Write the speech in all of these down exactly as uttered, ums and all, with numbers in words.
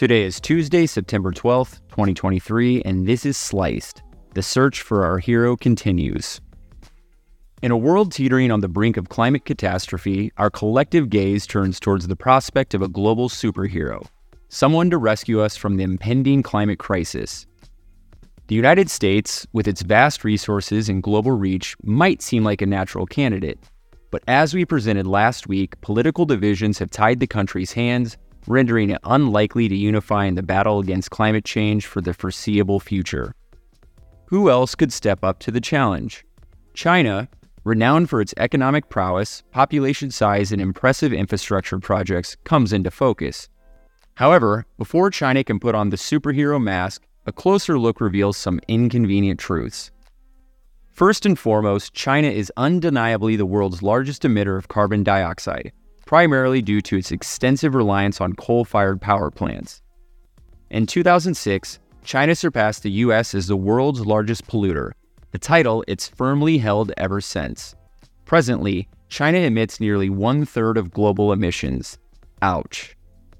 Today is Tuesday, September twelfth, twenty twenty-three, and this is Sliced. The search for our hero continues. In a world teetering on the brink of climate catastrophe, our collective gaze turns towards the prospect of a global superhero, someone to rescue us from the impending climate crisis. The United States, with its vast resources and global reach, might seem like a natural candidate. But as we presented last week, political divisions have tied the country's hands, rendering it unlikely to unify in the battle against climate change for the foreseeable future. Who else could step up to the challenge? China, renowned for its economic prowess, population size, and impressive infrastructure projects, comes into focus. However, before China can put on the superhero mask, a closer look reveals some inconvenient truths. First and foremost, China is undeniably the world's largest emitter of carbon dioxide, primarily due to its extensive reliance on coal-fired power plants. In two thousand six, China surpassed the U S as the world's largest polluter, a title it's firmly held ever since. Presently, China emits nearly one-third of global emissions. Ouch.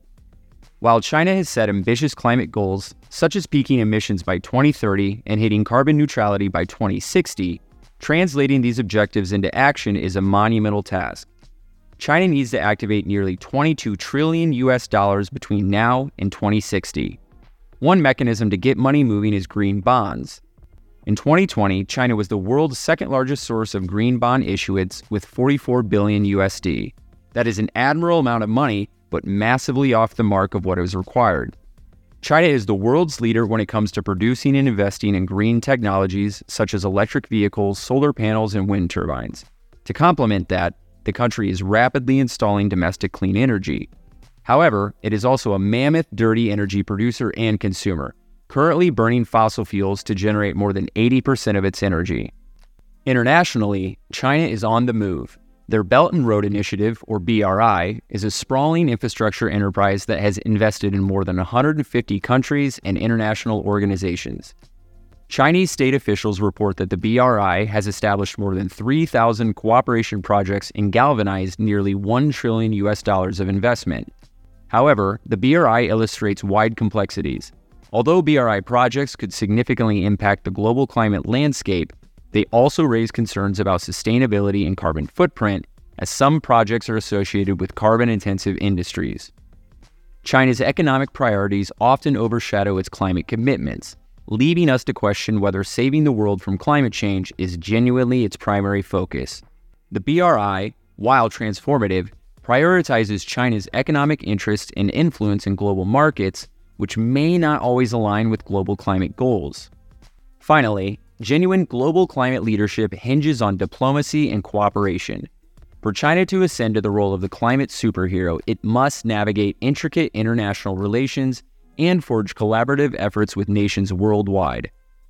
While China has set ambitious climate goals, such as peaking emissions by twenty thirty and hitting carbon neutrality by twenty sixty, translating these objectives into action is a monumental task. China needs to activate nearly twenty-two trillion U S dollars between now and twenty sixty. One mechanism to get money moving is green bonds. In twenty twenty, China was the world's second largest source of green bond issuance with forty-four billion U S D. That is an admirable amount of money, but massively off the mark of what is required. China is the world's leader when it comes to producing and investing in green technologies such as electric vehicles, solar panels, and wind turbines. To complement that, the country is rapidly installing domestic clean energy. However, it is also a mammoth dirty energy producer and consumer, currently burning fossil fuels to generate more than eighty percent of its energy. Internationally, China is on the move. Their Belt and Road Initiative, or B R I, is a sprawling infrastructure enterprise that has invested in more than one hundred fifty countries and international organizations. Chinese state officials report that the B R I has established more than three thousand cooperation projects and galvanized nearly one trillion U S dollars of investment. However, the B R I illustrates wide complexities. Although B R I projects could significantly impact the global climate landscape, they also raise concerns about sustainability and carbon footprint, as some projects are associated with carbon-intensive industries. China's economic priorities often overshadow its climate commitments, leaving us to question whether saving the world from climate change is genuinely its primary focus. The B R I, while transformative, prioritizes China's economic interest and influence in global markets, which may not always align with global climate goals. Finally, genuine global climate leadership hinges on diplomacy and cooperation. For China to ascend to the role of the climate superhero, it must navigate intricate international relations and forge collaborative efforts with nations worldwide.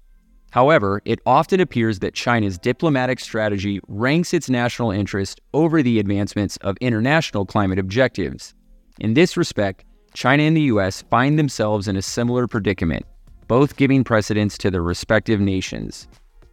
However, it often appears that China's diplomatic strategy ranks its national interest over the advancements of international climate objectives. In this respect, China and the U S find themselves in a similar predicament, both giving precedence to their respective nations.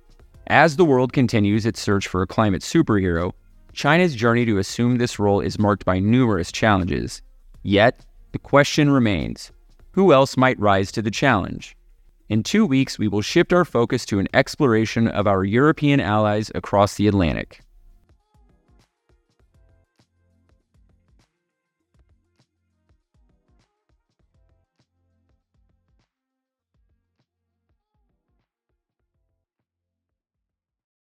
As the world continues its search for a climate superhero, China's journey to assume this role is marked by numerous challenges. Yet, the question remains: who else might rise to the challenge? In two weeks, we will shift our focus to an exploration of our European allies across the Atlantic.